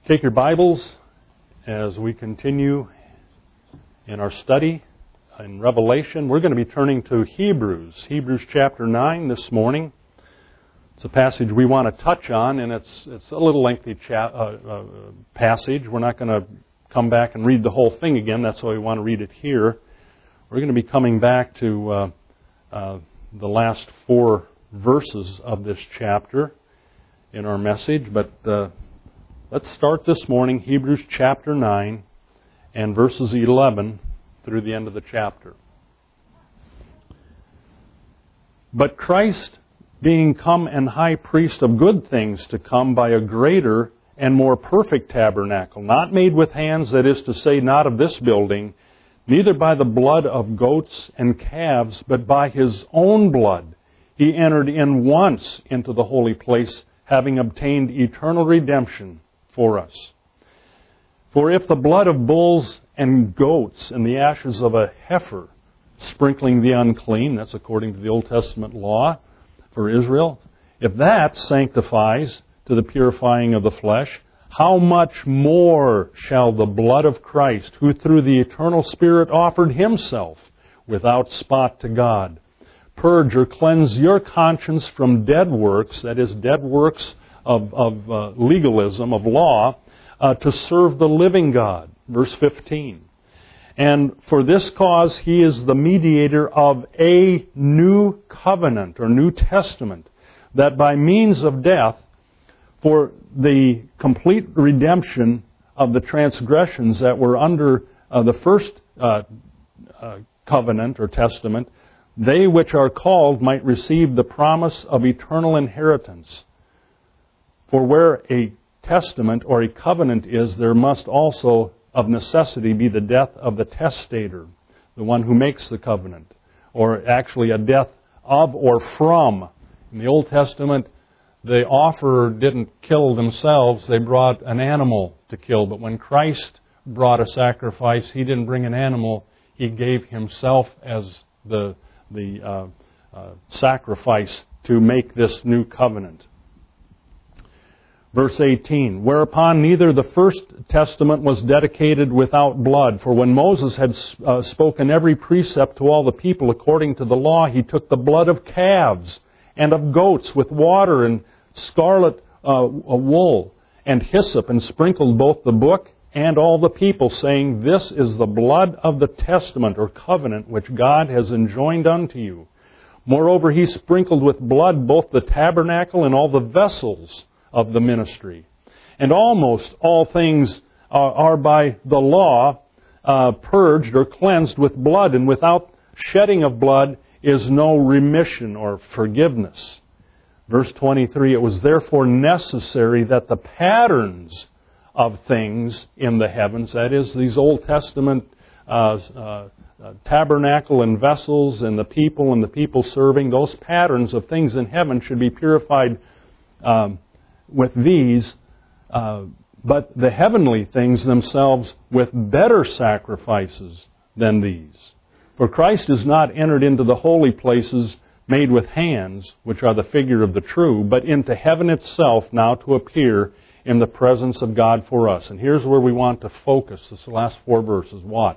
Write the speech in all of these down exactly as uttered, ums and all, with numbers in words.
Take your Bibles as we continue in our study in Revelation. We're going to be turning to Hebrews, Hebrews chapter nine this morning. It's a passage we want to touch on, and it's it's a little lengthy cha- uh, uh, passage. We're not going to come back and read the whole thing again. That's why we want to read it here. We're going to be coming back to uh, uh, the last four verses of this chapter in our message, but uh, let's start this morning, Hebrews chapter nine and verses eleven through the end of the chapter. But Christ, being come an high priest of good things to come by a greater and more perfect tabernacle, not made with hands, that is to say, not of this building, neither by the blood of goats and calves, but by His own blood, He entered in once into the holy place, having obtained eternal redemption for us. For if the blood of bulls and goats and the ashes of a heifer, sprinkling the unclean, that's according to the Old Testament law for Israel, if that sanctifies to the purifying of the flesh, how much more shall the blood of Christ, who through the eternal Spirit offered Himself without spot to God, purge or cleanse your conscience from dead works, that is, dead works of, of uh, legalism, of law, uh, to serve the living God. Verse fifteen. And for this cause He is the mediator of a new covenant, or New Testament, that by means of death, for the complete redemption of the transgressions that were under uh, the first uh, uh, covenant or testament, they which are called might receive the promise of eternal inheritance. For where a testament or a covenant is, there must also of necessity be the death of the testator, the one who makes the covenant, or actually a death of or from. In the Old Testament, the offerer didn't kill themselves, they brought an animal to kill. But when Christ brought a sacrifice, He didn't bring an animal, He gave Himself as the the uh, uh, sacrifice to make this new covenant. Verse eighteen, whereupon neither the first testament was dedicated without blood, for when Moses had uh, spoken every precept to all the people according to the law, he took the blood of calves and of goats with water and scarlet uh, wool and hyssop, and sprinkled both the book and all the people, saying, this is the blood of the testament or covenant which God has enjoined unto you. Moreover, He sprinkled with blood both the tabernacle and all the vessels of the ministry. And almost all things are, are by the law uh, purged or cleansed with blood, and without shedding of blood is no remission or forgiveness. Verse twenty-three, it was therefore necessary that the patterns of things in the heavens, that is, these Old Testament uh, uh, tabernacle and vessels and the people and the people serving, those patterns of things in heaven should be purified um, with these, uh, but the heavenly things themselves with better sacrifices than these. For Christ is not entered into the holy places made with hands, which are the figure of the true, but into heaven itself, now to appear in the presence of God for us. And here's where we want to focus, this last four verses. Watch.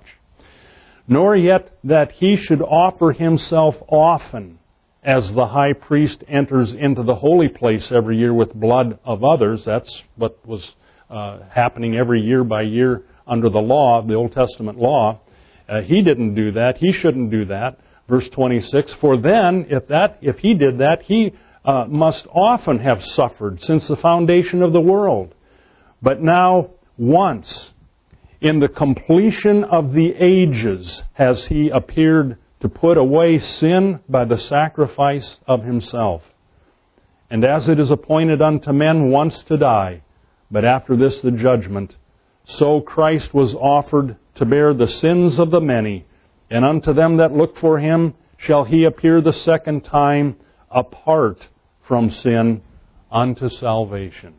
Nor yet that He should offer Himself often, as the high priest enters into the holy place every year with blood of others. That's what was uh, happening every year by year under the law, the Old Testament law. Uh, he didn't do that. He shouldn't do that. Verse twenty-six, for then, if that, if He did that, He uh, must often have suffered since the foundation of the world. But now, once, in the completion of the ages, has He appeared to put away sin by the sacrifice of Himself. And as it is appointed unto men once to die, but after this the judgment, so Christ was offered to bear the sins of the many, and unto them that look for Him shall He appear the second time, apart from sin, unto salvation.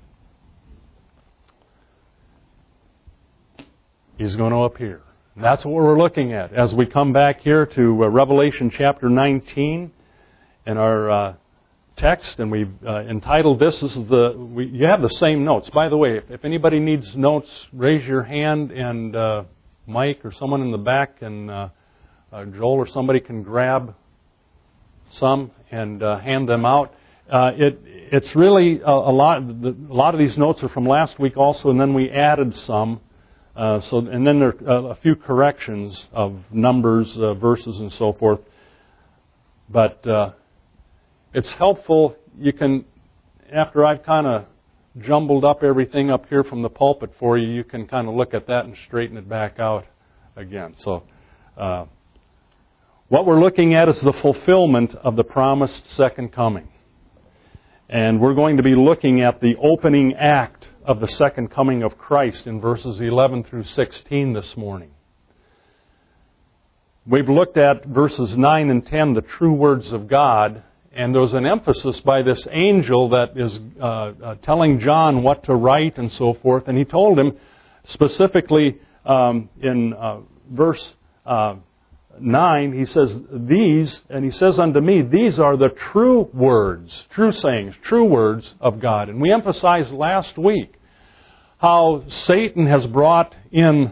He's going to appear. And that's what we're looking at as we come back here to uh, Revelation chapter nineteen in our uh, text, and we've uh, entitled this. This is the we, you have the same notes. By the way, if, if anybody needs notes, raise your hand, and uh, Mike or someone in the back, and uh, uh, Joel or somebody can grab some and uh, hand them out. Uh, it it's really a, a lot. The, a lot of these notes are from last week also, and then we added some. Uh, so and then there are a few corrections of numbers, uh, verses, and so forth. But uh, it's helpful. You can, after I've kind of jumbled up everything up here from the pulpit for you, you can kind of look at that and straighten it back out again. So uh, what we're looking at is the fulfillment of the promised second coming. And we're going to be looking at the opening act of the second coming of Christ in verses eleven through sixteen this morning. We've looked at verses nine and ten, the true words of God, and there's an emphasis by this angel that is uh, uh, telling John what to write and so forth. And he told him specifically um, in uh, verse uh, nine, he says, these, and he says unto me, these are the true words, true sayings, true words of God. And we emphasized last week how Satan has brought in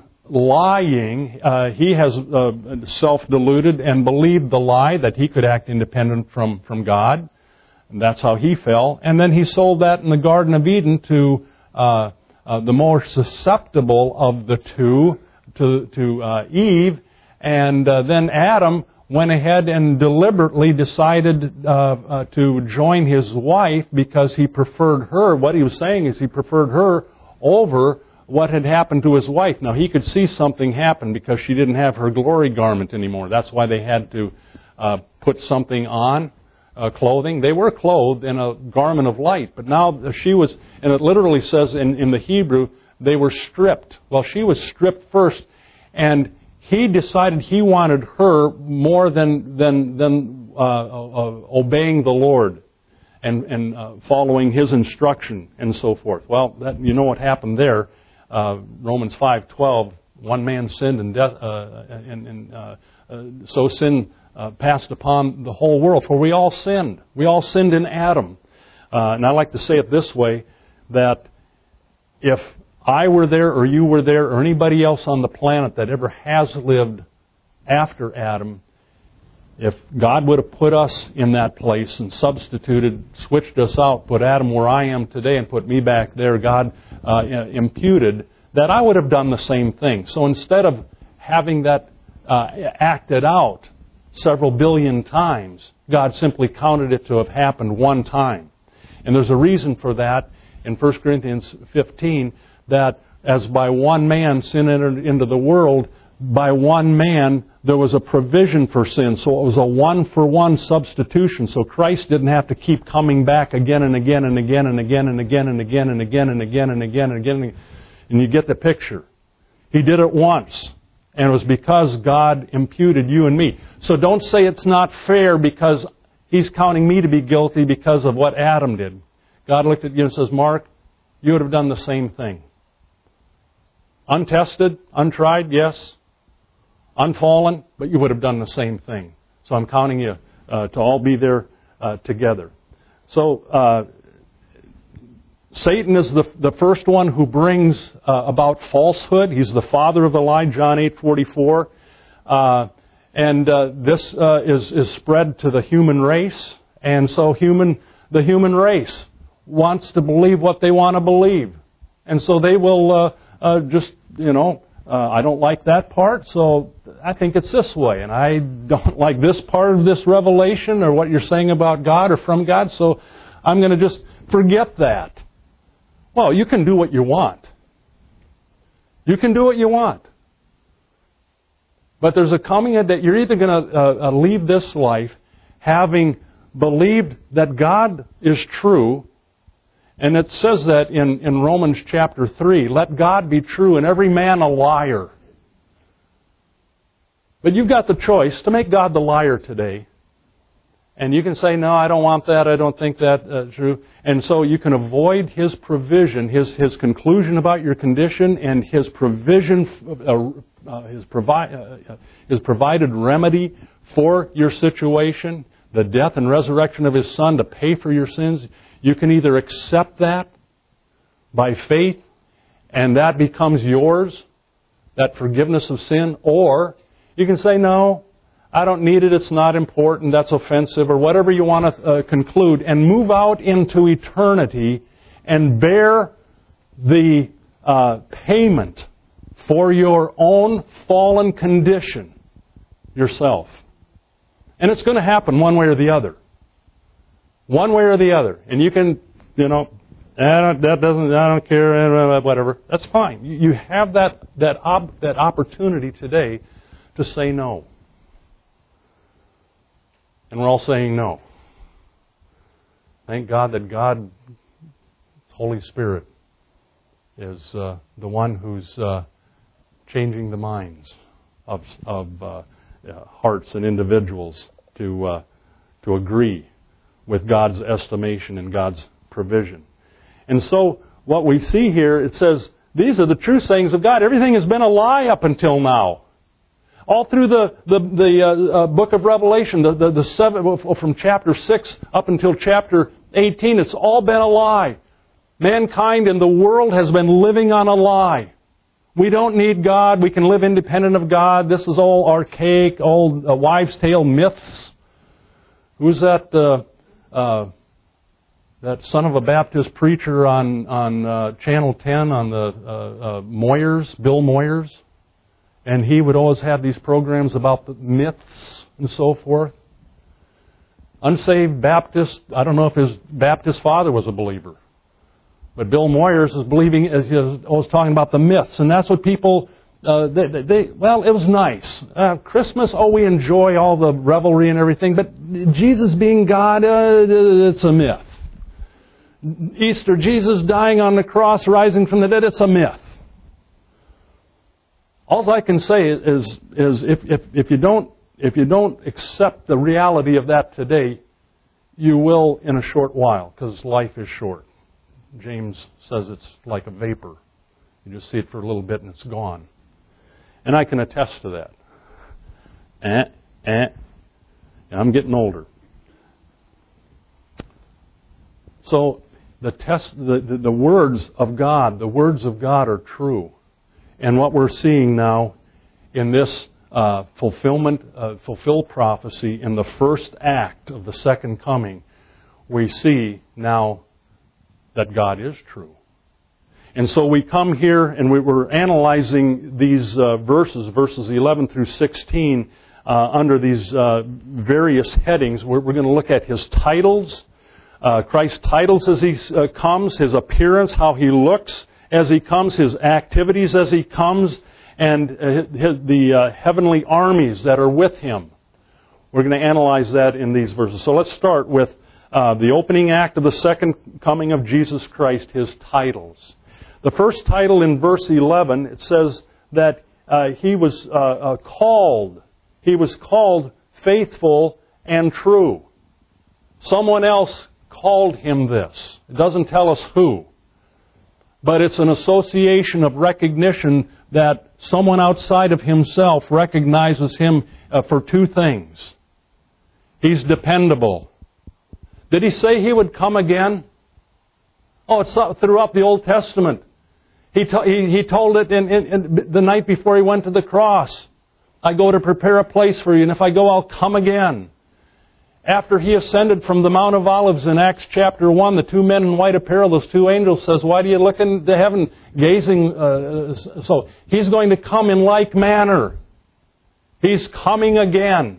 lying. Uh, he has uh, self-deluded and believed the lie that he could act independent from, from God. And that's how he fell. And then he sold that in the Garden of Eden to uh, uh, the more susceptible of the two, to, to uh, Eve. And uh, then Adam went ahead and deliberately decided uh, uh, to join his wife because he preferred her. What he was saying is he preferred her over what had happened to his wife. Now, he could see something happen because she didn't have her glory garment anymore. That's why they had to uh, put something on, uh, clothing. They were clothed in a garment of light, but now she was, and it literally says in, in the Hebrew, they were stripped. Well, she was stripped first, and he decided he wanted her more than than than uh, uh, obeying the Lord and and uh, following His instruction and so forth. Well, that, you know what happened there. Uh, Romans five twelve. One man sinned, and death, uh, and, and uh, uh, so sin uh, passed upon the whole world. For we all sinned. We all sinned in Adam. Uh, and I like to say it this way: that if I were there, or you were there, or anybody else on the planet that ever has lived after Adam, if God would have put us in that place and substituted, switched us out, put Adam where I am today and put me back there, God uh, imputed that I would have done the same thing. So instead of having that uh, acted out several billion times, God simply counted it to have happened one time. And there's a reason for that in First Corinthians fifteen, that as by one man sin entered into the world, by one man there was a provision for sin. So it was a one-for-one substitution. So Christ didn't have to keep coming back again and again and again and again and again and again and again and again and again and again. And you get the picture. He did it once. And it was because God imputed you and me. So don't say it's not fair because He's counting me to be guilty because of what Adam did. God looked at you and says, Mark, you would have done the same thing. Untested, untried, yes. Unfallen, but you would have done the same thing. So I'm counting you uh, to all be there uh, together. So uh, Satan is the the first one who brings uh, about falsehood. He's the father of the lie, John eight forty-four. Uh, and uh, this uh, is, is spread to the human race. And so human the human race wants to believe what they want to believe. And so they will uh, uh, just, you know, uh, I don't like that part, so I think it's this way. And I don't like this part of this revelation or what you're saying about God or from God, so I'm going to just forget that. Well, you can do what you want. You can do what you want. But there's a coming that you're either going to uh, leave this life having believed that God is true. And it says that in, in Romans chapter three, let God be true and every man a liar. But you've got the choice to make God the liar today. And you can say, no, I don't want that, I don't think that uh, true. And so you can avoid His provision, His His conclusion about your condition, and His provision, uh, uh, His, provi- uh, His provided remedy for your situation. the death and resurrection of His Son to pay for your sins, you can either accept that by faith and that becomes yours, that forgiveness of sin, or you can say, no, I don't need it, it's not important, that's offensive, or whatever you want to uh, conclude, and move out into eternity and bear the uh, payment for your own fallen condition yourself. And it's going to happen one way or the other. One way or the other. And you can, you know, I don't, that doesn't, I don't care, whatever. That's fine. You have that that op, that opportunity today to say no. And we're all saying no. Thank God that God's Holy Spirit is uh, the one who's uh, changing the minds of of uh, uh, hearts and individuals to uh, to agree with God's estimation and God's provision. And so what we see here, it says, these are the true sayings of God. Everything has been a lie up until now. All through the the, the uh, uh, book of Revelation, the, the, the seven, from chapter six up until chapter eighteen, it's all been a lie. Mankind in the world has been living on a lie. We don't need God. We can live independent of God. This is all archaic, old uh, wives' tale myths. Who's that uh, uh, that son of a Baptist preacher on on uh, Channel ten on the uh, uh, Moyers, Bill Moyers? And he would always have these programs about the myths and so forth. Unsaved Baptist, I don't know if his Baptist father was a believer. But Bill Moyers is believing, as he was always talking about the myths. And that's what people, uh, they, they, they, well, it was nice. Uh, Christmas, oh, we enjoy all the revelry and everything. But Jesus being God, uh, it's a myth. Easter, Jesus dying on the cross, rising from the dead, it's a myth. All I can say is, is if, if, if you don't if you don't accept the reality of that today, you will in a short while, because life is short. James says it's like a vapor. You just see it for a little bit and it's gone. And I can attest to that. Eh, eh. I'm getting older. So the test, the, the, the words of God, the words of God are true. And what we're seeing now in this uh, fulfillment, uh, fulfilled prophecy in the first act of the second coming, we see now that God is true. And so we come here and we were analyzing these uh, verses, verses eleven through sixteen, uh, under these uh, various headings. We're, we're going to look at His titles, uh, Christ's titles as He uh, comes, His appearance, how He looks as He comes, His activities as He comes, and uh, his, the uh, heavenly armies that are with Him. We're going to analyze that in these verses. So let's start with uh, the opening act of the second coming of Jesus Christ, His titles. The first title in verse eleven, it says that uh, He was uh, uh, called, He was called faithful and true. Someone else called Him this. It doesn't tell us who. But it's an association of recognition that someone outside of Himself recognizes Him uh, for two things. He's dependable. Did He say He would come again? Oh, it's throughout the Old Testament. He, to, he, he told it in, in, in the night before He went to the cross. I go to prepare a place for you, and if I go, I'll come again. After He ascended from the Mount of Olives in Acts chapter one, the two men in white apparel, those two angels, says, why do you look into heaven gazing? Uh, so He's going to come in like manner. He's coming again.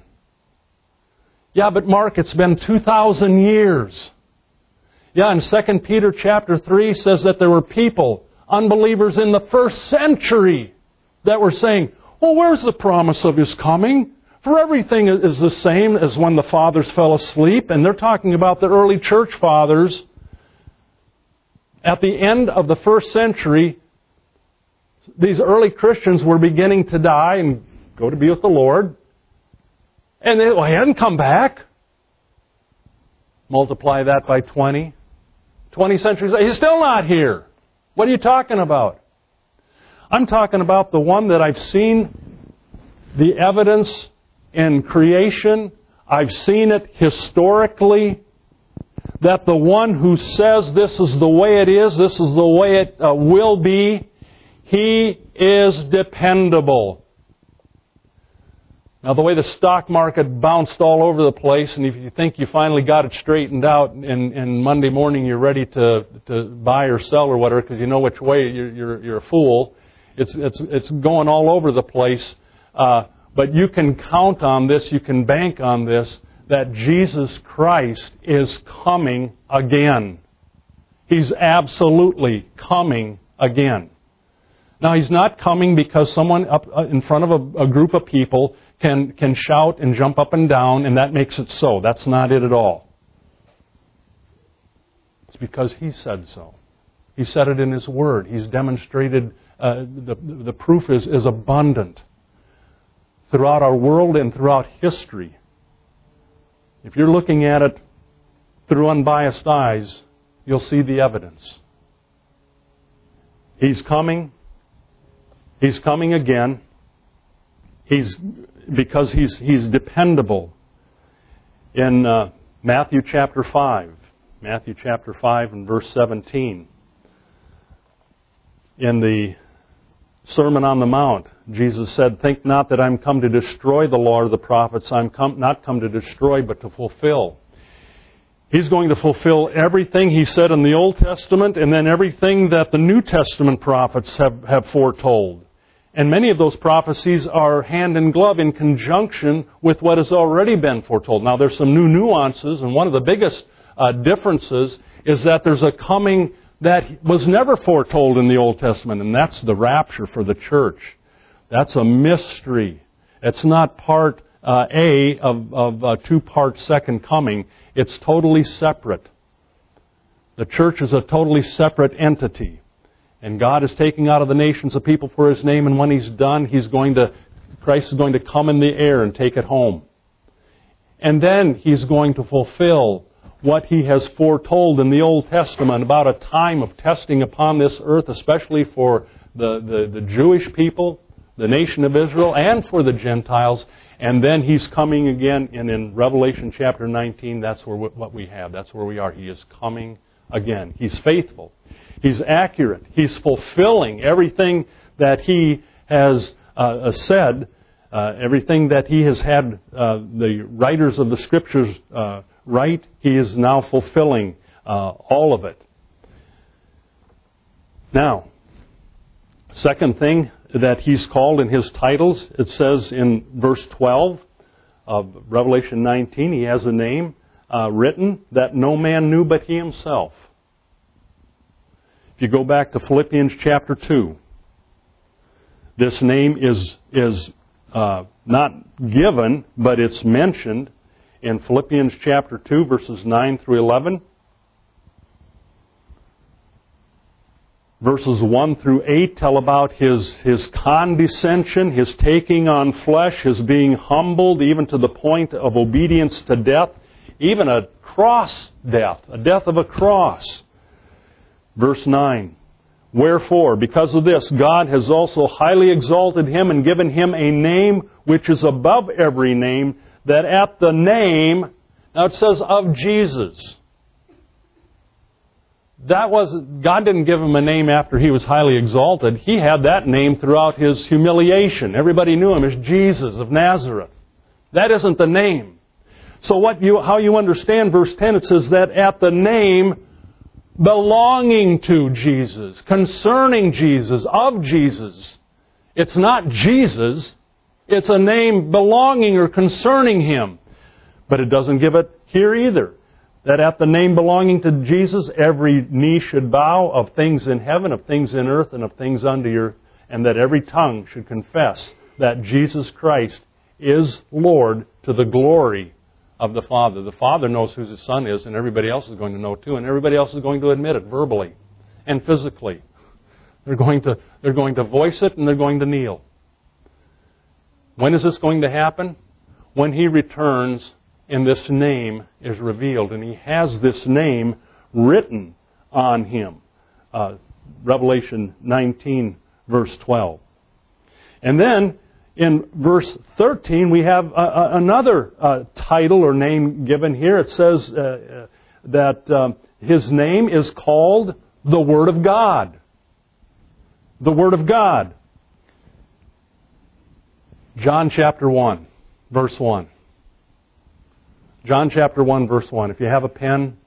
Yeah, but Mark, it's been two thousand years. Yeah, and Second Peter chapter three says that there were people, unbelievers in the first century, that were saying, well, where's the promise of His coming? For everything is the same as when the fathers fell asleep. And they're talking about the early church fathers. At the end of the first century, these early Christians were beginning to die and go to be with the Lord. And they, well, He hadn't come back. Multiply that by twenty. twenty centuries later, He's still not here. What are you talking about? I'm talking about the one that I've seen the evidence in creation I've seen it historically, that the one who says this is the way it is, this is the way it uh, will be, he is dependable. Now, the way the stock market bounced all over the place, and if you think you finally got it straightened out, and, and Monday morning you're ready to, to buy or sell or whatever because you know which way you're, you're, you're a fool, it's, it's, it's going all over the place. Uh, but you can count on this, you can bank on this, that Jesus Christ is coming again. He's absolutely coming again. Now, He's not coming because someone up in front of a, a group of people can, can shout and jump up and down, and that makes it so. That's not it at all. It's because He said so. He said it in His Word. He's demonstrated, uh, the, the proof is, is abundant throughout our world and throughout history. If you're looking at it through unbiased eyes, you'll see the evidence. He's coming. He's coming again. He's because he's he's dependable. In uh, Matthew chapter five, Matthew chapter five and verse seventeen, in the Sermon on the Mount, Jesus said, "Think not that I'm come to destroy the law or the prophets. I'm come, not come to destroy, but to fulfill." He's going to fulfill everything He said in the Old Testament and then everything that the New Testament prophets have, have foretold. And many of those prophecies are hand in glove in conjunction with what has already been foretold. Now, there's some new nuances, and one of the biggest uh, differences is that there's a coming that was never foretold in the Old Testament, and that's the rapture for the church. That's a mystery. It's not part uh, A of, of a two-part second coming. It's totally separate. The church is a totally separate entity. And God is taking out of the nations a people for His name, and when He's done, He's going to, Christ is going to come in the air and take it home. And then He's going to fulfill what He has foretold in the Old Testament about a time of testing upon this earth, especially for the, the, the Jewish people, the nation of Israel, and for the Gentiles. And then He's coming again, and in Revelation chapter nineteen, that's where what we have. That's where we are. He is coming again. He's faithful. He's accurate. He's fulfilling everything that He has uh, said, uh, everything that He has had uh, the writers of the Scriptures uh, write. He is now fulfilling uh, all of it. Now, second thing that He's called in His titles, it says in verse twelve of Revelation nineteen, He has a name uh, written that no man knew but He Himself. If you go back to Philippians chapter two, this name is, is uh, not given, but it's mentioned in Philippians chapter two, verses nine through eleven. Verses one through eight tell about His, His condescension, His taking on flesh, His being humbled even to the point of obedience to death, even a cross death, a death of a cross. Verse nine, "Wherefore, because of this, God has also highly exalted Him and given Him a name which is above every name, that at the name," now it says of Jesus. That was, God didn't give Him a name after He was highly exalted. He had that name throughout His humiliation. Everybody knew Him as Jesus of Nazareth. That isn't the name. So what you, how you understand verse ten, it says that at the name belonging to Jesus, concerning Jesus, of Jesus. It's not Jesus. It's a name belonging or concerning Him. But it doesn't give it here either. That at the name belonging to Jesus, every knee should bow, of things in heaven, of things in earth, and of things under the earth, and that every tongue should confess that Jesus Christ is Lord, to the glory of the Father. The Father knows who His Son is, and everybody else is going to know too, and everybody else is going to admit it verbally and physically. They're going to, they're going to voice it, and they're going to kneel. When is this going to happen? When He returns and this name is revealed, and He has this name written on Him. Uh, Revelation nineteen, verse twelve. And then in verse thirteen, we have uh, uh, another uh, title or name given here. It says uh, uh, that um, His name is called the Word of God. The Word of God. John chapter one, verse one. John chapter one, verse one. If you have a pen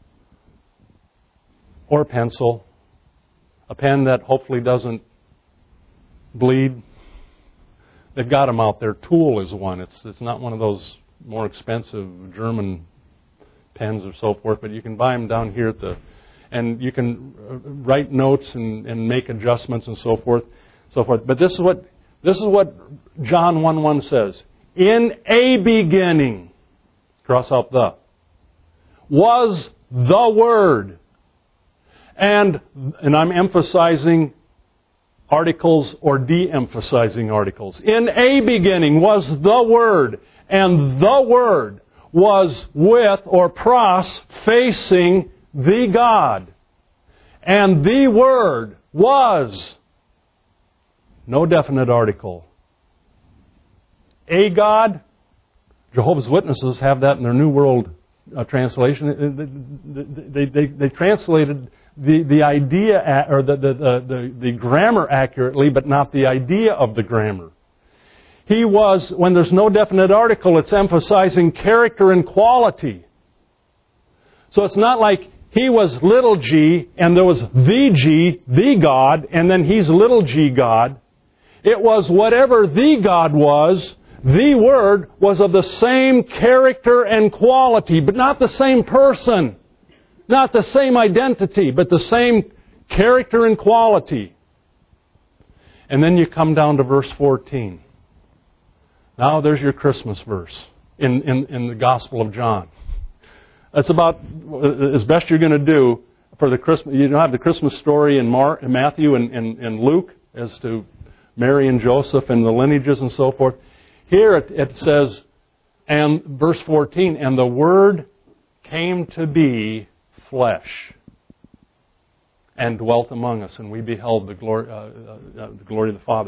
or a pencil, a pen that hopefully doesn't bleed, they've got them out there. Tool is one. It's it's not one of those more expensive German pens or so forth, but you can buy them down here at the, and you can write notes and, and make adjustments and so forth, so forth. But this is what this is what John one one says. In a beginning, cross out the, was the Word. And and I'm emphasizing articles or de-emphasizing articles. In a beginning was the Word, and the Word was with, or pros, facing the God. And the Word was, no definite article, a God. Jehovah's Witnesses have that in their New World uh, translation. They, they, they, they translated the, the idea, or the, the, the, the grammar accurately, but not the idea of the grammar. He was, when there's no definite article, it's emphasizing character and quality. So it's not like He was little g, and there was the G, the God, and then He's little g God. It was whatever the God was, the Word was of the same character and quality, but not the same person. Not the same identity, but the same character and quality. And then you come down to verse fourteen. Now there's your Christmas verse in, in, in the Gospel of John. That's about as best you're going to do for the Christmas. You don't have the Christmas story in, Mar, in Matthew and, and, and Luke as to Mary and Joseph and the lineages and so forth. Here it, it says, and verse fourteen, and the Word came to be flesh and dwelt among us, and we beheld the glory, uh, uh, the glory of the Father.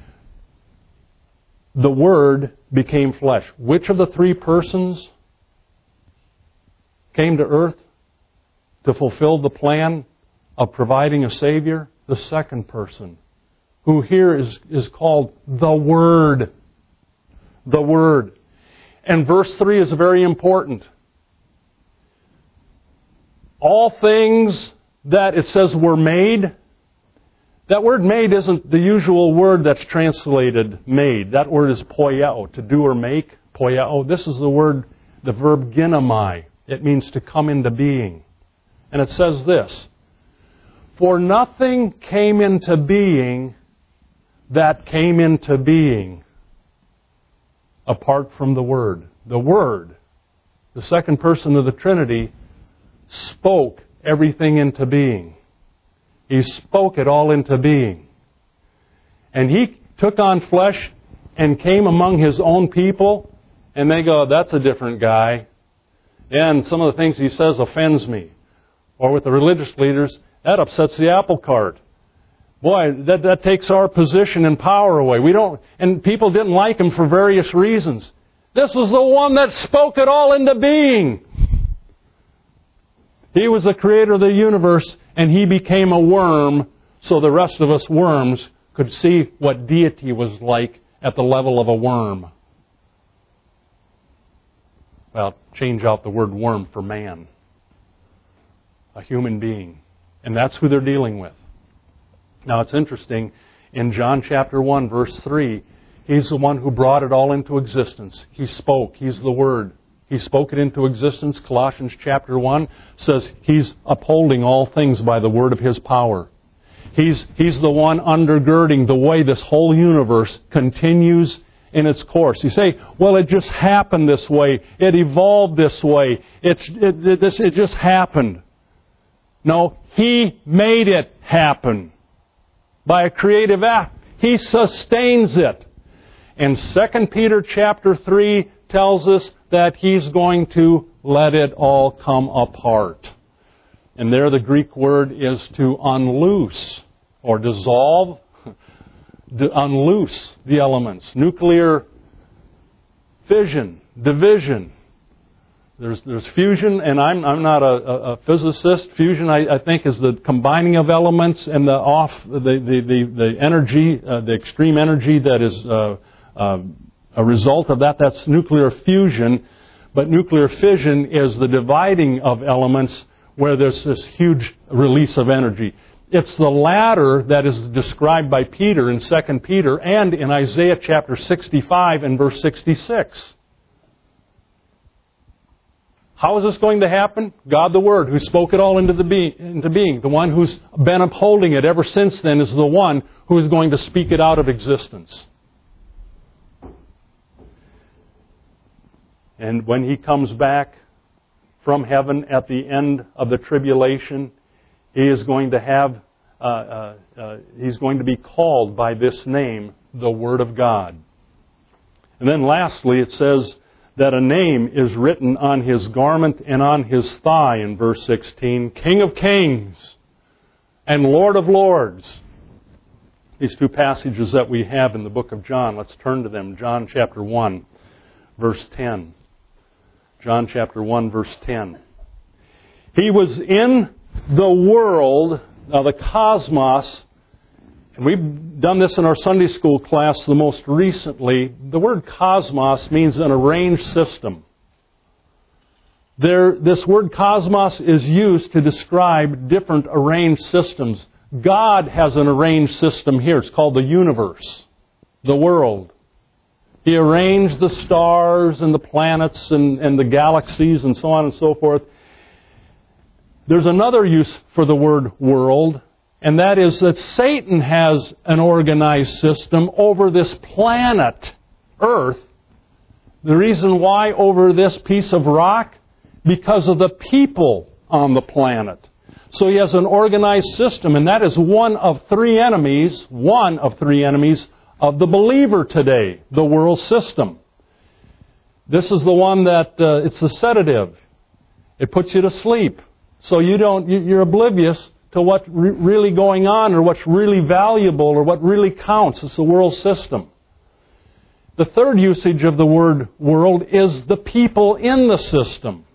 The Word became flesh. Which of the three persons came to earth to fulfill the plan of providing a Savior? The second person, who here is, is called the Word. The Word. And verse three is very important. All things that it says were made, that word made isn't the usual word that's translated made. That word is poieo, to do or make. Poieo. This is the word, the verb ginomai. It means to come into being. And it says this, for nothing came into being that came into being apart from the Word. The Word, the second person of the Trinity, spoke everything into being. He spoke it all into being. And He took on flesh and came among His own people, and they go, that's a different guy. And some of the things He says offends me. Or with the religious leaders, that upsets the apple cart. Boy, that, that takes our position and power away. We don't, and people didn't like Him for various reasons. This was the one that spoke it all into being. He was the creator of the universe, and He became a worm so the rest of us worms could see what deity was like at the level of a worm. Well, change out the word worm for man. A human being. And that's who they're dealing with. Now it's interesting, in John chapter one, verse three, He's the one who brought it all into existence. He spoke. He's the Word. He spoke it into existence. Colossians chapter one says He's upholding all things by the word of His power. He's, he's the one undergirding the way this whole universe continues in its course. You say, well, it just happened this way. It evolved this way. It's, it, it, this, it just happened. No, He made it happen. By a creative act. He sustains it. And Second Peter chapter three tells us that He's going to let it all come apart. And there the Greek word is to unloose or dissolve. d- unloose the elements. Nuclear fission, division. There's there's fusion, and I'm I'm not a, a, a physicist. Fusion, I, I think, is the combining of elements and the off the the the, the energy, uh, the extreme energy that is uh, uh, a result of that. That's nuclear fusion. But nuclear fission is the dividing of elements where there's this huge release of energy. It's the latter that is described by Peter in Second Peter and in Isaiah chapter sixty-five and verse sixty-six. How is this going to happen? God the Word, who spoke it all into, the be- into being, the one who's been upholding it ever since then, is the one who is going to speak it out of existence. And when He comes back from heaven at the end of the tribulation, He is going to have, uh, uh, uh, He's going to be called by this name, the Word of God. And then lastly, it says that a name is written on His garment and on His thigh in verse sixteen, King of Kings and Lord of Lords. These two passages that we have in the book of John, let's turn to them. John chapter one, verse ten. John chapter one, verse ten. He was in the world, now the cosmos, and we've done this in our Sunday school class the most recently. The word cosmos means an arranged system. There, this word cosmos is used to describe different arranged systems. God has an arranged system here. It's called the universe, the world. He arranged the stars and the planets and, and the galaxies and so on and so forth. There's another use for the word world, and that is that Satan has an organized system over this planet, Earth. The reason why over this piece of rock? Because of the people on the planet. So he has an organized system, and that is one of three enemies, one of three enemies of the believer today, the world system. This is the one that, uh, it's the sedative. It puts you to sleep. So you don't, you're oblivious to what's re- really going on or what's really valuable or what really counts. It's the world system. The third usage of the word world is the people in the system.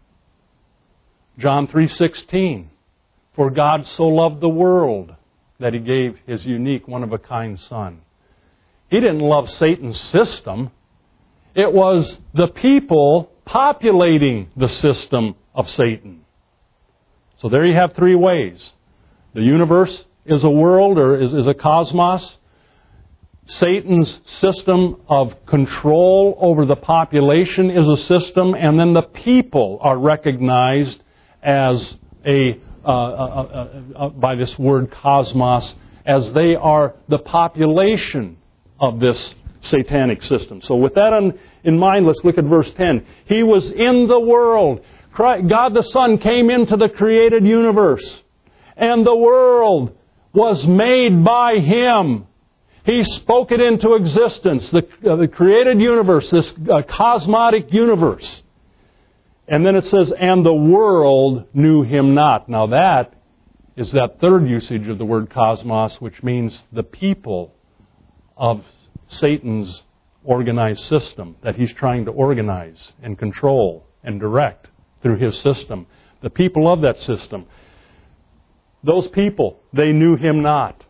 John three sixteen. For God so loved the world that He gave His unique, one-of-a-kind Son. He didn't love Satan's system. It was the people populating the system of Satan. So there you have three ways. The universe is a world or is, is a cosmos. Satan's system of control over the population is a system. And then the people are recognized as a, uh, uh, uh, uh, by this word cosmos, as they are the population of this satanic system. So with that in, in mind, let's look at verse ten. He was in the world. Christ, God the Son came into the created universe, and the world was made by Him. He spoke it into existence, the, uh, the created universe, this uh, cosmotic universe. And then it says, and the world knew Him not. Now that is that third usage of the word cosmos, which means the people of Satan's organized system that he's trying to organize and control and direct through his system. The people of that system. Those people, they knew Him not.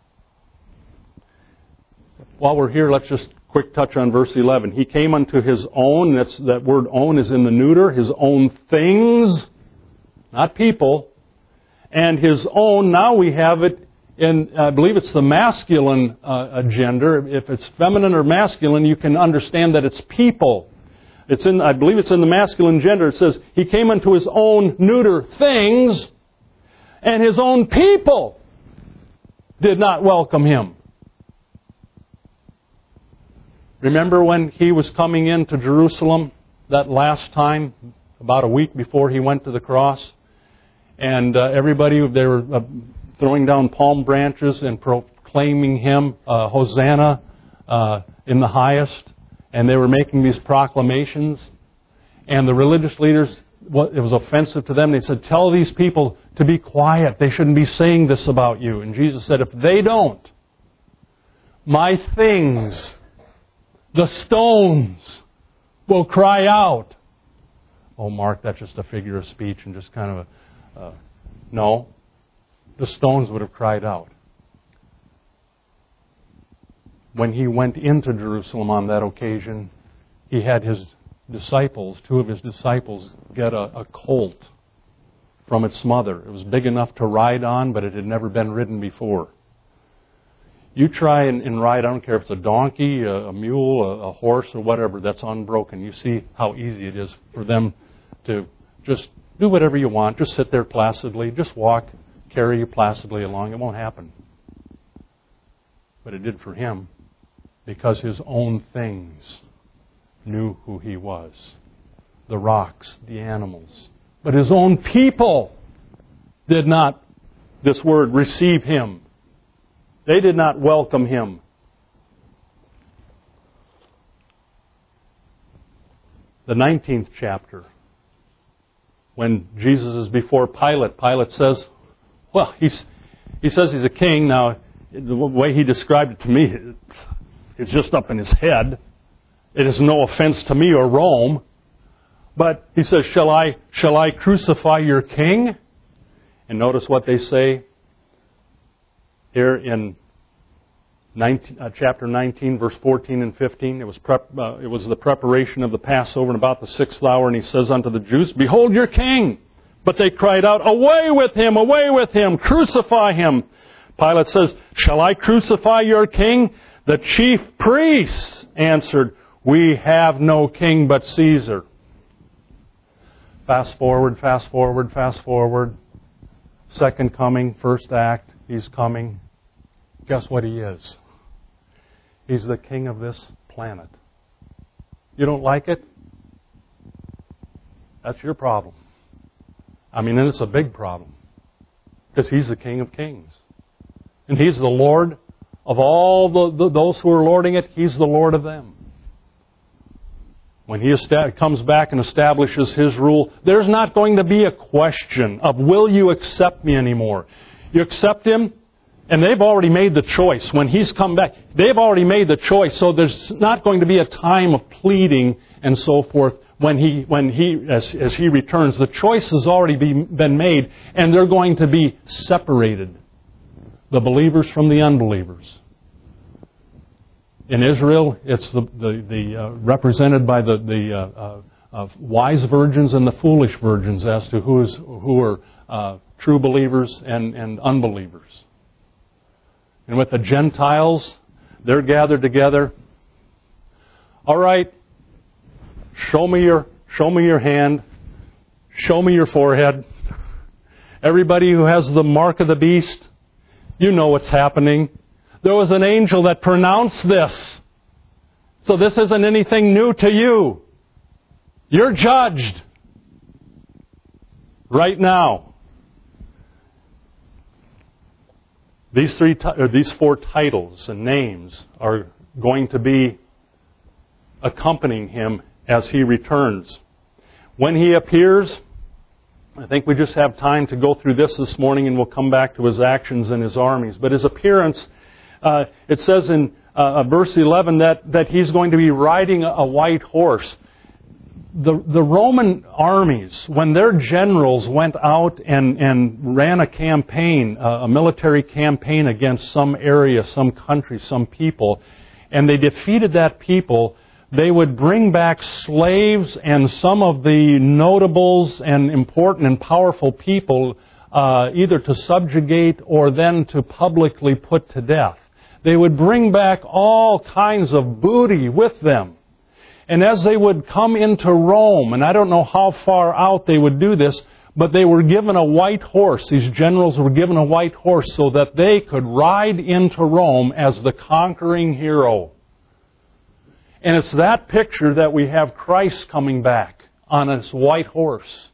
While we're here, let's just quick touch on verse eleven. He came unto His own. That's, that word own is in the neuter. His own things, not people. And His own, now we have it in, I believe it's the masculine uh, gender. If it's feminine or masculine, you can understand that it's people. It's in, I believe it's in the masculine gender. It says, He came unto His own neuter things, and His own people did not welcome Him. Remember when He was coming into Jerusalem that last time, about a week before He went to the cross? And uh, everybody, they were uh, throwing down palm branches and proclaiming Him, uh, Hosanna uh, in the highest. And they were making these proclamations. And the religious leaders, it was offensive to them. They said, tell these people to be quiet. They shouldn't be saying this about you. And Jesus said, if they don't, my things, the stones, will cry out. Oh, Mark, that's just a figure of speech and just kind of a... Uh, no, the stones would have cried out. When he went into Jerusalem on that occasion, he had his disciples, two of his disciples, get a, a colt from its mother. It was big enough to ride on, but it had never been ridden before. You try and, and ride, I don't care if it's a donkey, a, a mule, a, a horse, or whatever that's unbroken. You see how easy it is for them to just do whatever you want. Just sit there placidly. Just walk, carry you placidly along. It won't happen. But it did for him because his own things knew who he was. The rocks, the animals. But his own people did not, this word, receive him. They did not welcome him. The nineteenth chapter, when Jesus is before Pilate, Pilate says, well, he's, he says he's a king. Now, the way he described it to me, it's just up in his head. It is no offense to me or Rome. But he says, shall I, shall I crucify your king? And notice what they say here in nineteen, uh, chapter nineteen, verse fourteen and fifteen. It was, prep, uh, it was the preparation of the Passover, and about the sixth hour, and he says unto the Jews, behold your king! But they cried out, away with him, away with him, crucify him! Pilate says, shall I crucify your king? The chief priests answered, we have no king but Caesar. Fast forward, fast forward, fast forward. Second coming, first act, he's coming. Guess what he is? He's the king of this planet. You don't like it? That's your problem. I mean, and it's a big problem. Because he's the King of Kings. And he's the Lord of all the, the, those who are lording it. He's the Lord of them. When he esta- comes back and establishes his rule, there's not going to be a question of, will you accept me anymore? You accept him, and they've already made the choice. When he's come back, they've already made the choice. So there's not going to be a time of pleading and so forth when he, when he, as, as he returns. The choice has already be, been made, and they're going to be separated. The believers from the unbelievers. In Israel, it's the, the, the uh, represented by the, the uh, uh, wise virgins and the foolish virgins as to who is who are uh, true believers and, and unbelievers. And with the Gentiles, they're gathered together. All right, show me your show me your hand, show me your forehead. Everybody who has the mark of the beast, you know what's happening. There was an angel that pronounced this. So this isn't anything new to you. You're judged right now. These three, or these four titles and names are going to be accompanying him as he returns. When he appears, I think we just have time to go through this this morning, and we'll come back to his actions and his armies. But his appearance, uh, it says in uh, verse eleven that, that he's going to be riding a white horse. The, the Roman armies, when their generals went out and, and ran a campaign, uh, a military campaign against some area, some country, some people, and they defeated that people, they would bring back slaves and some of the notables and important and powerful people uh, either to subjugate or then to publicly put to death. They would bring back all kinds of booty with them. And as they would come into Rome, and I don't know how far out they would do this, but they were given a white horse. These generals were given a white horse so that they could ride into Rome as the conquering hero. And it's that picture that we have Christ coming back on his white horse.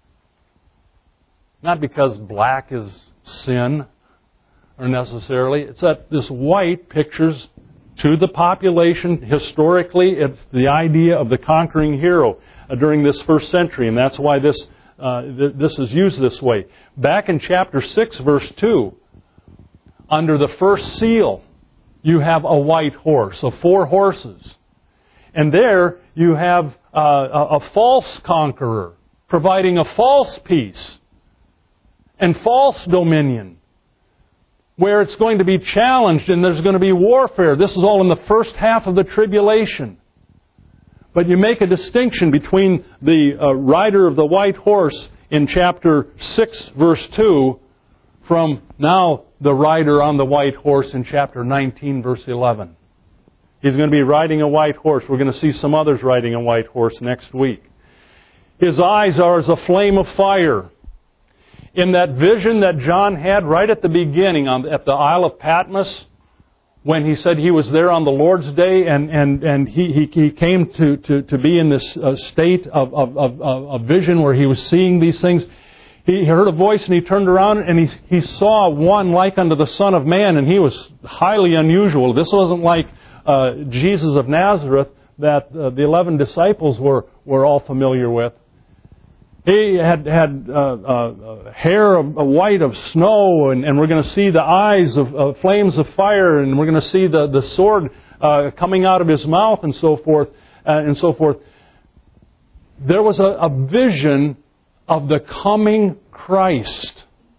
Not because black is sin, or necessarily. It's that this white pictures to the population, historically, it's the idea of the conquering hero uh, during this first century, and that's why this uh, th- this is used this way. Back in chapter six, verse two, under the first seal, you have a white horse, so four horses. And there you have uh, a, a false conqueror providing a false peace and false dominion, where it's going to be challenged and there's going to be warfare. This is all in the first half of the tribulation. But you make a distinction between the uh, rider of the white horse in chapter six, verse two, from now the rider on the white horse in chapter nineteen, verse eleven. He's going to be riding a white horse. We're going to see some others riding a white horse next week. His eyes are as a flame of fire. In that vision that John had right at the beginning on, at the Isle of Patmos, when he said he was there on the Lord's Day and, and, and he, he, he came to, to, to be in this uh, state of, of, of, of vision where he was seeing these things, he heard a voice and he turned around and he, he saw one like unto the Son of Man, and he was highly unusual. This wasn't like uh, Jesus of Nazareth that uh, the eleven disciples were, were all familiar with. He had had uh, uh, hair of, uh, white of snow, and, and we're going to see the eyes of uh, flames of fire, and we're going to see the, the sword uh, coming out of his mouth, and so forth, uh, and so forth. There was a, a vision of the coming Christ.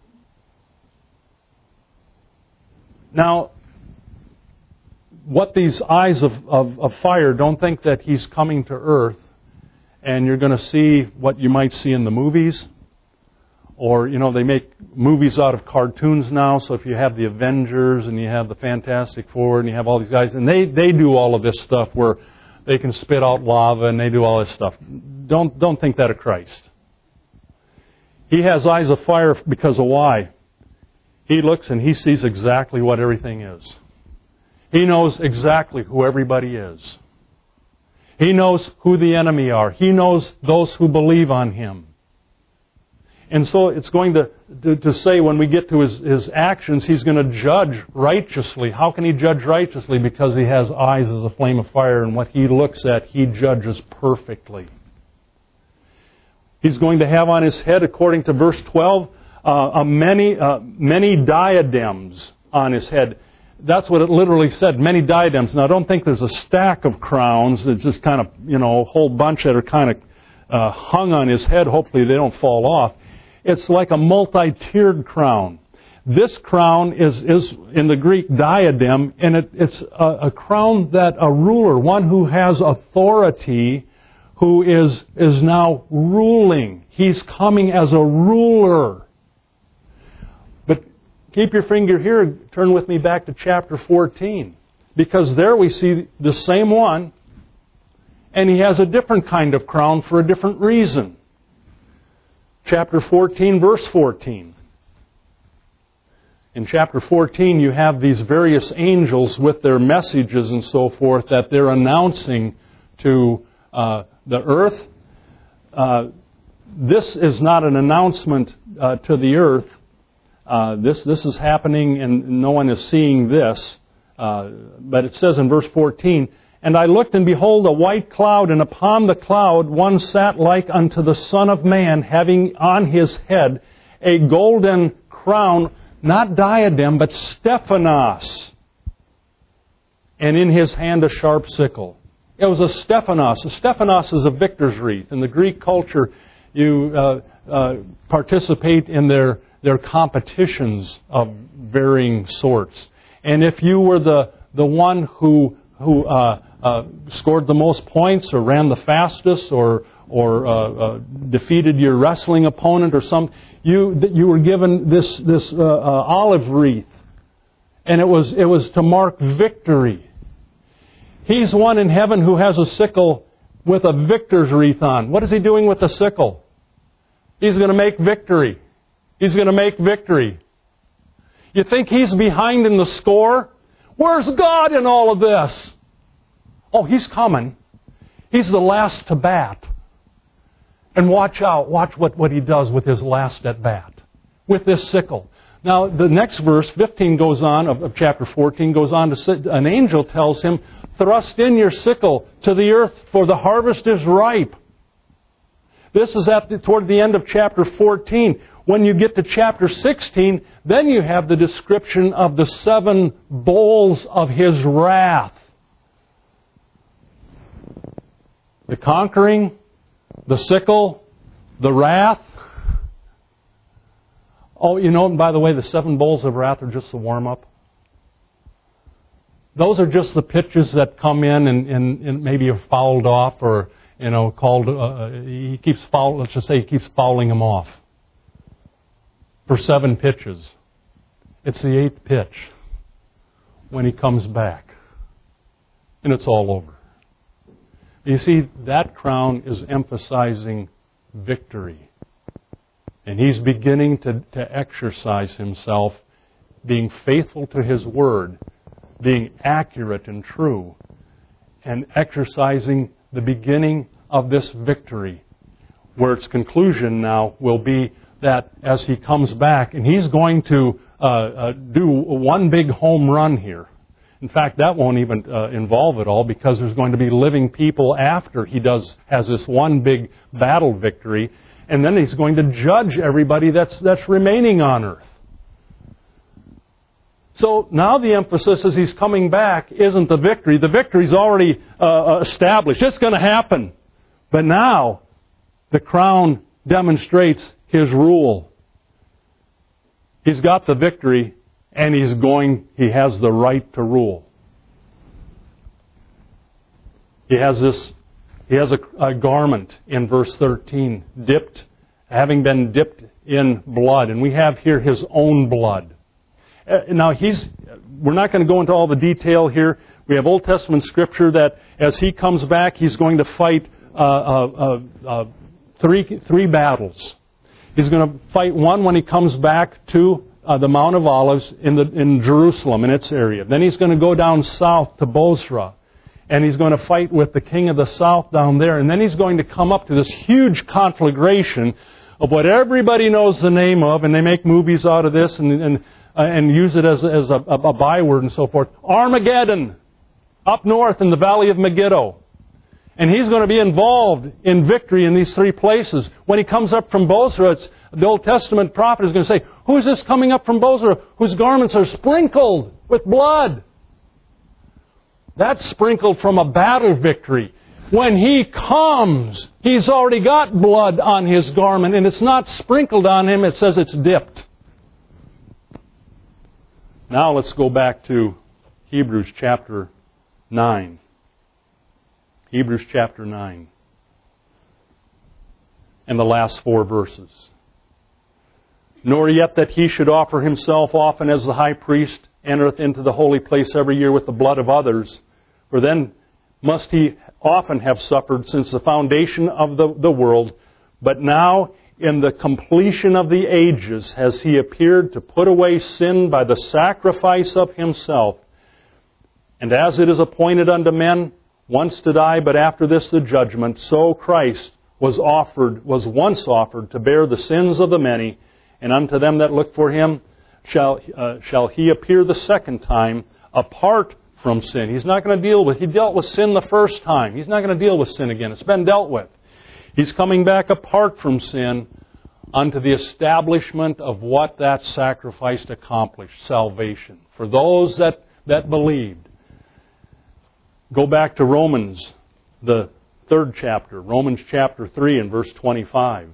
Now, what these eyes of, of, of fire, don't think that He's coming to earth and you're going to see what you might see in the movies. Or, you know, they make movies out of cartoons now, so if you have the Avengers and you have the Fantastic Four and you have all these guys, and they, they do all of this stuff where they can spit out lava and they do all this stuff. Don't, don't think that of Christ. He has eyes of fire because of why? He looks and He sees exactly what everything is. He knows exactly who everybody is. He knows who the enemy are. He knows those who believe on Him. And so it's going to, to, to say when we get to his, his actions, He's going to judge righteously. How can He judge righteously? Because He has eyes as a flame of fire, and what He looks at, He judges perfectly. He's going to have on His head, according to verse twelve, uh, a many, uh, many diadems on His head. That's what it literally said, many diadems. Now, don't think there's a stack of crowns. It's just kind of, you know, a whole bunch that are kind of uh, hung on His head. Hopefully they don't fall off. It's like a multi-tiered crown. This crown is, is in the Greek, diadem, and it, it's a, a crown that a ruler, one who has authority, who is, is now ruling. He's coming as a ruler. Keep your finger here, turn with me back to chapter fourteen. Because there we see the same one, and He has a different kind of crown for a different reason. Chapter fourteen, verse fourteen. In chapter fourteen, you have these various angels with their messages and so forth that they're announcing to uh, the earth. Uh, this is not an announcement uh, to the earth. Uh, this this is happening and no one is seeing this. Uh, but it says in verse fourteen, "And I looked, and behold, a white cloud, and upon the cloud one sat like unto the Son of Man, having on his head a golden crown," not diadem, but Stephanos, "and in his hand a sharp sickle." It was a Stephanos. A Stephanos is a victor's wreath. In the Greek culture, you uh, uh, participate in their They're competitions of varying sorts. And if you were the, the one who who uh, uh, scored the most points or ran the fastest or or uh, uh, defeated your wrestling opponent or some, you you were given this this uh, uh, olive wreath, and it was it was to mark victory. He's one in heaven who has a sickle with a victor's wreath on. What is He doing with the sickle? He's going to make victory. He's going to make victory. You think He's behind in the score? Where's God in all of this? Oh, He's coming. He's the last to bat. And watch out. Watch what, what He does with His last at bat. With this sickle. Now, the next verse, fifteen goes on, of, of chapter fourteen, goes on to say, an angel tells him, "Thrust in your sickle to the earth, for the harvest is ripe." This is at the, toward the end of chapter fourteen. When you get to chapter sixteen, then you have the description of the seven bowls of His wrath. The conquering, the sickle, the wrath. Oh, you know, and by the way, the seven bowls of wrath are just the warm-up. Those are just the pitches that come in and, and, and maybe are fouled off, or, you know, called, uh, he keeps foul, let's just say he keeps fouling them off for seven pitches. It's the eighth pitch when He comes back. And it's all over. You see, that crown is emphasizing victory. And He's beginning to, to exercise Himself, being faithful to His Word, being accurate and true, and exercising the beginning of this victory, where its conclusion now will be that as He comes back, and He's going to uh, uh, do one big home run here. In fact, that won't even uh, involve it all, because there's going to be living people after He does has this one big battle victory, and then He's going to judge everybody that's that's remaining on earth. So now the emphasis as He's coming back isn't the victory. The victory's already uh, established. It's going to happen. But now the crown demonstrates His rule. He's got the victory, and He's going, He has the right to rule. He has this, He has a, a garment in verse thirteen, dipped, having been dipped in blood. And we have here His own blood. Now, he's. We're not going to go into all the detail here. We have Old Testament Scripture that as He comes back, He's going to fight uh, uh, uh, three three battles. He's going to fight one when He comes back to uh, the Mount of Olives in the in Jerusalem, in its area. Then He's going to go down south to Bozrah, and He's going to fight with the king of the south down there. And then He's going to come up to this huge conflagration of what everybody knows the name of, and they make movies out of this, and, and Uh, and use it as, as a, a byword and so forth. Armageddon, up north in the valley of Megiddo. And He's going to be involved in victory in these three places. When He comes up from Bozrah, it's, the Old Testament prophet is going to say, who is this coming up from Bozrah whose garments are sprinkled with blood? That's sprinkled from a battle victory. When He comes, He's already got blood on His garment, and it's not sprinkled on Him, it says it's dipped. Now let's go back to Hebrews chapter nine. Hebrews chapter nine. And the last four verses. Nor yet that He should offer Himself often as the high priest entereth into the holy place every year with the blood of others. For then must He often have suffered since the foundation of the, the world. But now in the completion of the ages has He appeared to put away sin by the sacrifice of Himself. And as it is appointed unto men once to die, but after this the judgment, so Christ was offered, was once offered to bear the sins of the many, and unto them that look for Him shall uh, shall He appear the second time apart from sin. He's not going to deal with, He dealt with sin the first time. He's not going to deal with sin again. It's been dealt with. He's coming back apart from sin unto the establishment of what that sacrifice accomplished, salvation, for those that, that believed. Go back to Romans, the third chapter, Romans chapter three and verse twenty-five.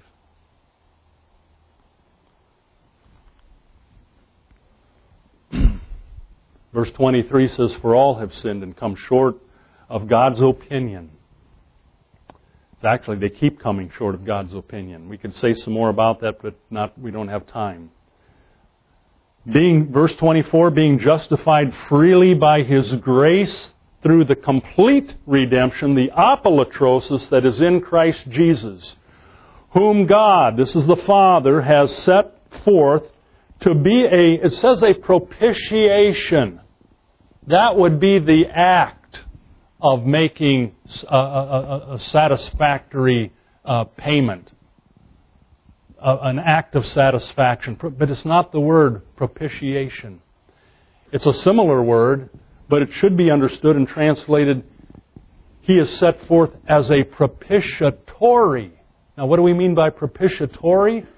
Verse twenty-three says, for all have sinned and come short of God's opinion. Actually, they keep coming short of God's opinion. We could say some more about that, but not. We don't have time. Being, verse twenty-four, being justified freely by His grace through the complete redemption, the apolutrosis that is in Christ Jesus, whom God, this is the Father, has set forth to be a, it says a propitiation. That would be the act of making a, a, a satisfactory uh, payment, uh, an act of satisfaction. But it's not the word propitiation. It's a similar word, but it should be understood and translated, He is set forth as a propitiatory. Now, what do we mean by propitiatory?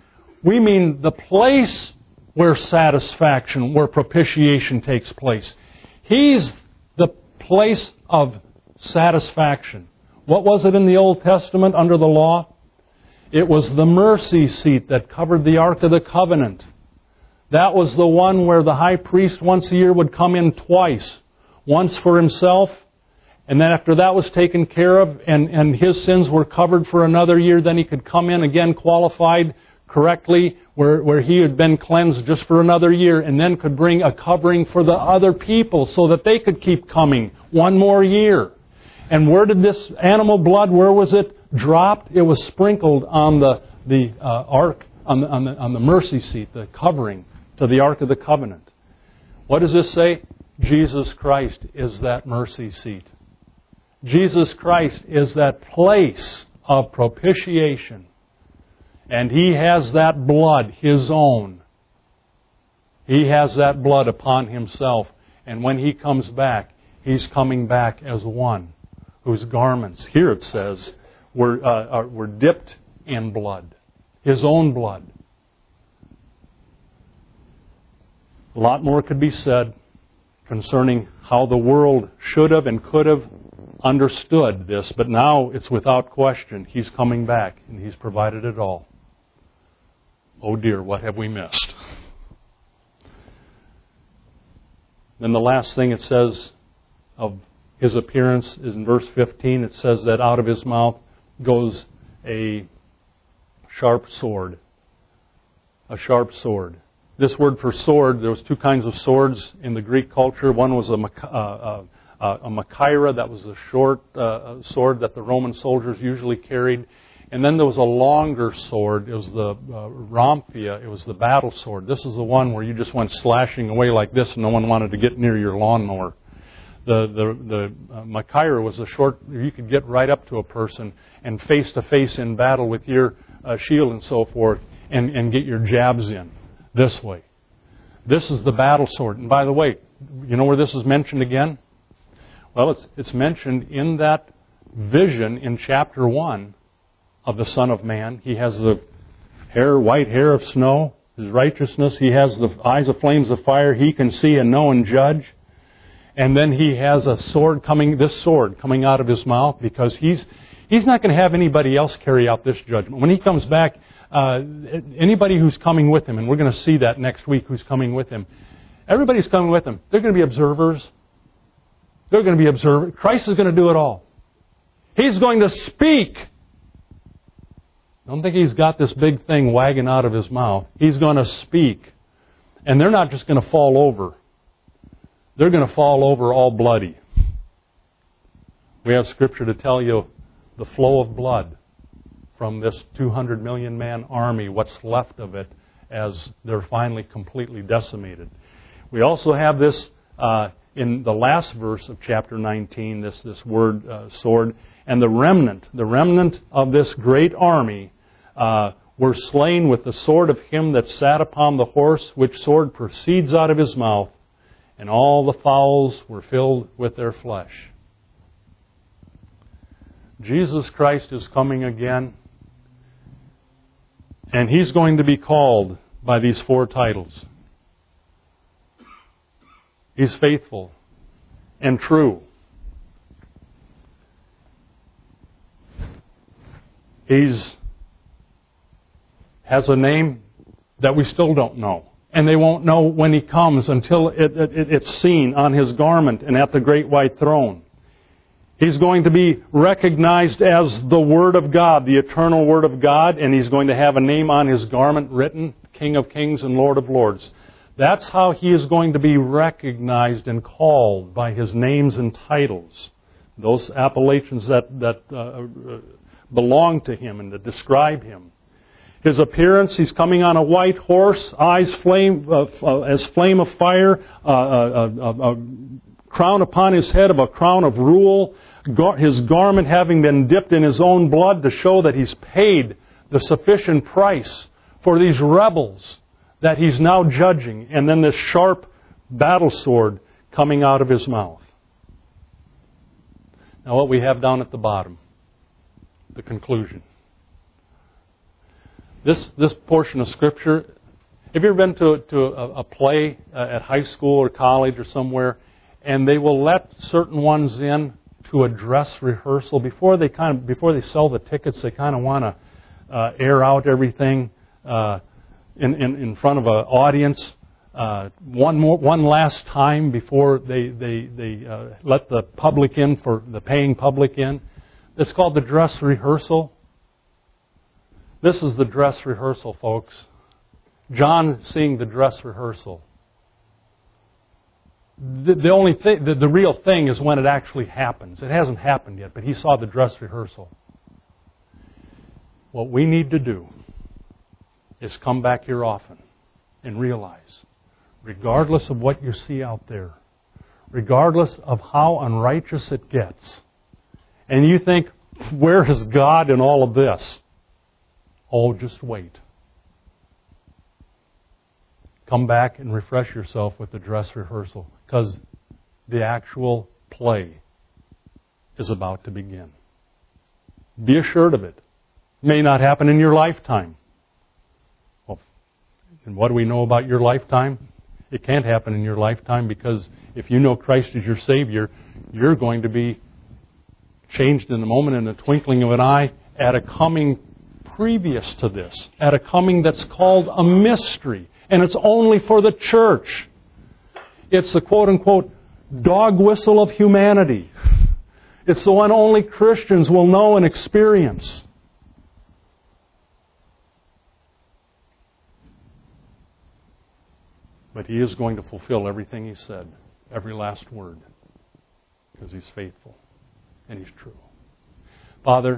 We mean the place where satisfaction, where propitiation takes place. He's the place of satisfaction. What was it in the Old Testament under the law? It was the mercy seat that covered the Ark of the Covenant. That was the one where the high priest once a year would come in twice. Once for himself, and then after that was taken care of and, and his sins were covered for another year, then he could come in again qualified correctly where, where he had been cleansed just for another year, and then could bring a covering for the other people so that they could keep coming one more year. And where did this animal blood, where was it dropped? It was sprinkled on the, the uh, ark, on the, on, the, on the mercy seat, the covering to the Ark of the Covenant. What does this say? Jesus Christ is that mercy seat. Jesus Christ is that place of propitiation. And He has that blood, His own. He has that blood upon Himself. And when He comes back, He's coming back as one whose garments, here it says, were, uh, are, were dipped in blood. His own blood. A lot more could be said concerning how the world should have and could have understood this, but now it's without question. He's coming back, and He's provided it all. Oh dear, what have we missed? Then the last thing it says of His appearance is in verse fifteen. It says that out of His mouth goes a sharp sword. A sharp sword. This word for sword, there was two kinds of swords in the Greek culture. One was a, uh, uh, a machaira, that was a short uh, sword that the Roman soldiers usually carried. And then there was a longer sword. It was the uh, rhamphia. It was the battle sword. This is the one where you just went slashing away like this and no one wanted to get near your lawnmower. The the the uh, machaira was a short, you could get right up to a person and face to face in battle with your uh, shield and so forth and, and get your jabs in. This way. This is the battle sword. And by the way, you know where this is mentioned again? Well, it's it's mentioned in that vision in chapter one of the Son of Man. He has the hair, white hair of snow, His righteousness. He has the eyes of flames of fire. He can see and know and judge. And then He has a sword coming, this sword coming out of His mouth, because He's He's not going to have anybody else carry out this judgment. When He comes back, Uh, anybody who's coming with Him, and we're going to see that next week who's coming with Him, everybody's coming with Him. They're going to be observers. They're going to be observers. Christ is going to do it all. He's going to speak. Don't think He's got this big thing wagging out of His mouth. He's going to speak. And they're not just going to fall over. They're going to fall over all bloody. We have Scripture to tell you the flow of blood from this two hundred million man army, what's left of it, as they're finally completely decimated. We also have this uh, in the last verse of chapter nineteen, this, this word uh, sword, and the remnant, the remnant of this great army uh, were slain with the sword of Him that sat upon the horse, which sword proceeds out of His mouth, and all the fowls were filled with their flesh. Jesus Christ is coming again. And He's going to be called by these four titles. He's faithful and true. He's has a name that we still don't know. And they won't know when He comes until it, it, it's seen on His garment and at the great white throne. He's going to be recognized as the Word of God, the eternal Word of God, and He's going to have a name on His garment written, King of Kings and Lord of Lords. That's how He is going to be recognized and called, by His names and titles. Those appellations that, that uh, belong to Him and that describe Him. His appearance, He's coming on a white horse, eyes flame uh, uh, as flame of fire, uh, uh, uh, uh, crown upon His head of a crown of rule, His garment having been dipped in His own blood to show that He's paid the sufficient price for these rebels that He's now judging. And then this sharp battle sword coming out of His mouth. Now what we have down at the bottom, the conclusion. This this portion of Scripture, have you ever been to, to a, a play uh, at high school or college or somewhere, and they will let certain ones in to a dress rehearsal before they kind of before they sell the tickets? They kind of want to uh, air out everything uh, in, in in front of an audience uh, one more one last time before they they they uh, let the public in, for the paying public in. It's called the dress rehearsal. This is the dress rehearsal, folks. John seeing the dress rehearsal. The, the only thing, the, the real thing is when it actually happens. It hasn't happened yet, but he saw the dress rehearsal. What we need to do is come back here often and realize, regardless of what you see out there, regardless of how unrighteous it gets, and you think, where is God in all of this? Oh, just wait. Come back and refresh yourself with the dress rehearsal, because the actual play is about to begin. Be assured of it. It may not happen in your lifetime. Well, and what do we know about your lifetime? It can't happen in your lifetime, because if you know Christ as your Savior, you're going to be changed in a moment, in the twinkling of an eye, at a coming previous to this, at a coming that's called a mystery. And it's only for the church. It's the quote-unquote dog whistle of humanity. It's the one only Christians will know and experience. But He is going to fulfill everything He said, every last word, because He's faithful and He's true. Father,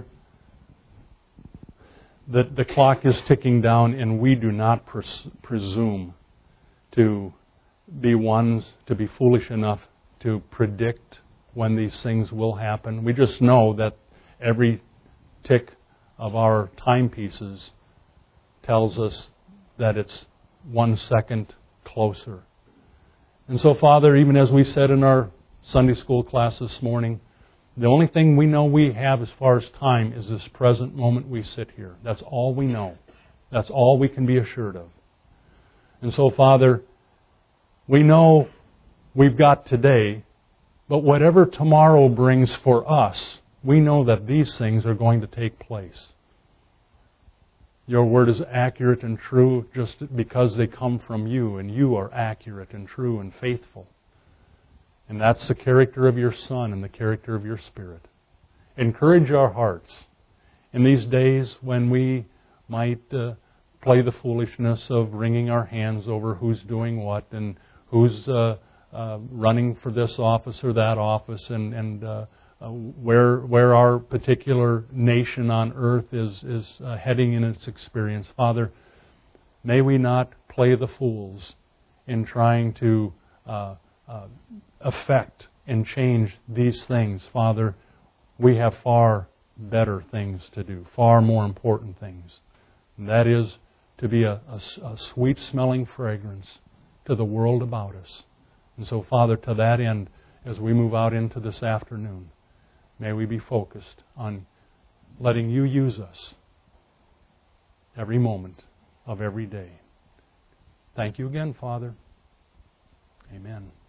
The, the clock is ticking down, and we do not pres- presume to be ones, to be foolish enough to predict when these things will happen. We just know that every tick of our timepieces tells us that it's one second closer. And so, Father, even as we said in our Sunday school class this morning, the only thing we know we have as far as time is this present moment we sit here. That's all we know. That's all we can be assured of. And so, Father, we know we've got today, but whatever tomorrow brings for us, we know that these things are going to take place. Your Word is accurate and true just because they come from You, and You are accurate and true and faithful. And that's the character of Your Son and the character of Your Spirit. Encourage our hearts in these days when we might uh, play the foolishness of wringing our hands over who's doing what and who's uh, uh, running for this office or that office, and, and uh, uh, where where our particular nation on earth is, is uh, heading in its experience. Father, may we not play the fools in trying to uh, Uh, affect and change these things. Father, we have far better things to do, far more important things. And that is to be a, a, a sweet-smelling fragrance to the world about us. And so, Father, to that end, as we move out into this afternoon, may we be focused on letting You use us every moment of every day. Thank You again, Father. Amen.